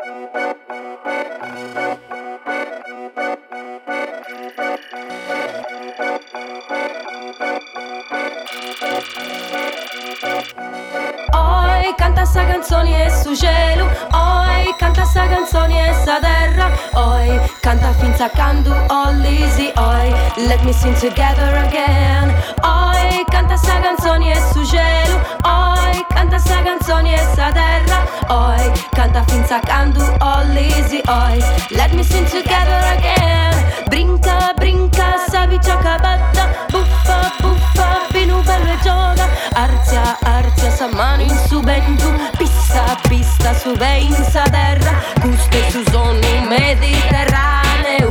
Oi, canta sta canzone e su cielo. Oi, canta sta canzone e sta terra. Oi, canta finza quando ho l'easy. Oi, let me sing together again. Oi, canta sta canzone e su cielo. Oi, canta sta canzone e sta terra. Oi, canta finza quando ho l'easy. Oi, let me sing together again. Brinca, brinca, sabi ciò che batta. Buffa, buffa, vino bello e gioca. Arzia, arzia, sa mano in su vento. Pista, pista, su venza terra. Custe su sono mediterraneo.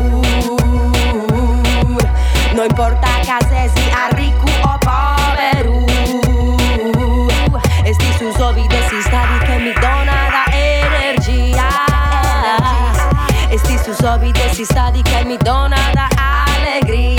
Non importa che si a ricco o povero. E sti su sovide si stati che mi dona da energia. E sti su sovide si stati che mi dona da allegria.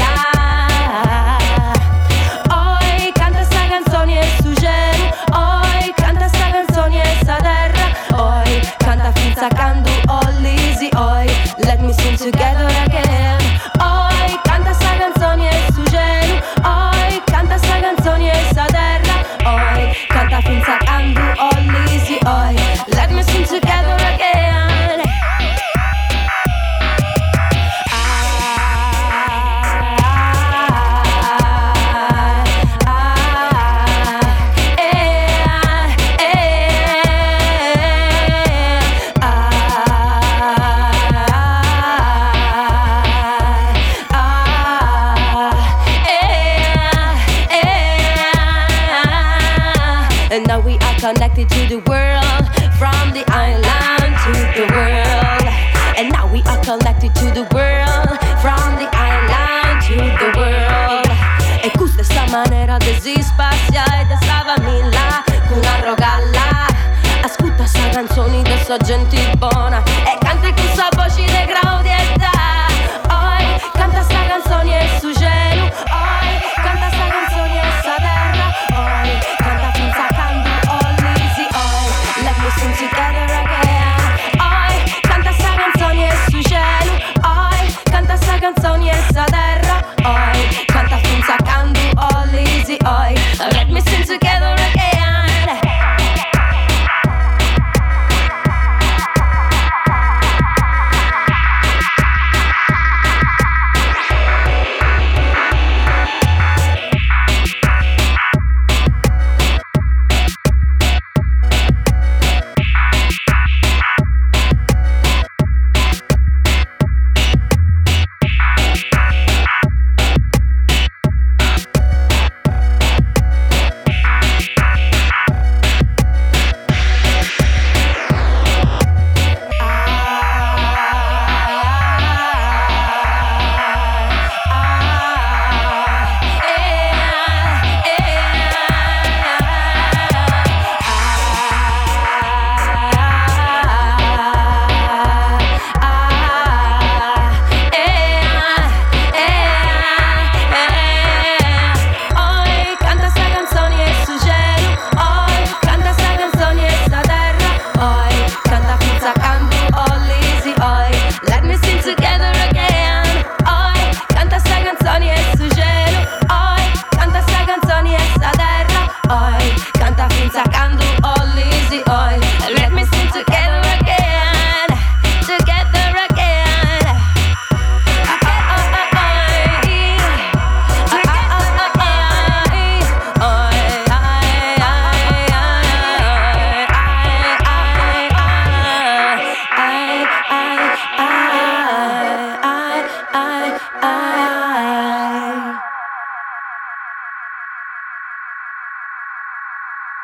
Oi, canta sta canzone e su cielo. Oi, canta sta canzone e sta terra. Oi, canta finza quando ho l'easy. Oi, let me sing together again. Oi, canta sta canzone e su cielo. Oi, canta sta canzone e sta terra. Oi, canta finza quando ho l'easy. Oi, let me sing together again. And now we are connected to the world, from the island to the world. And now we are connected to the world, from the island to the world. E questa è sta maniera di si spaziare, di stava là, con una rogalla. Ascolta sta canzone di sta gente buona e canta con sta voce di graudietà. Oi, canta sta canzone e su cielo. Oi, canta sta canzone e sta terra. Oi, canta finza quando ho l'easy. Oi, let me sing together again. Oi, canta sta canzone e su cielo. Oi, canta sta canzone e sta terra. Oi, canta finza quando ho l'easy. Oi, let me sing together again. I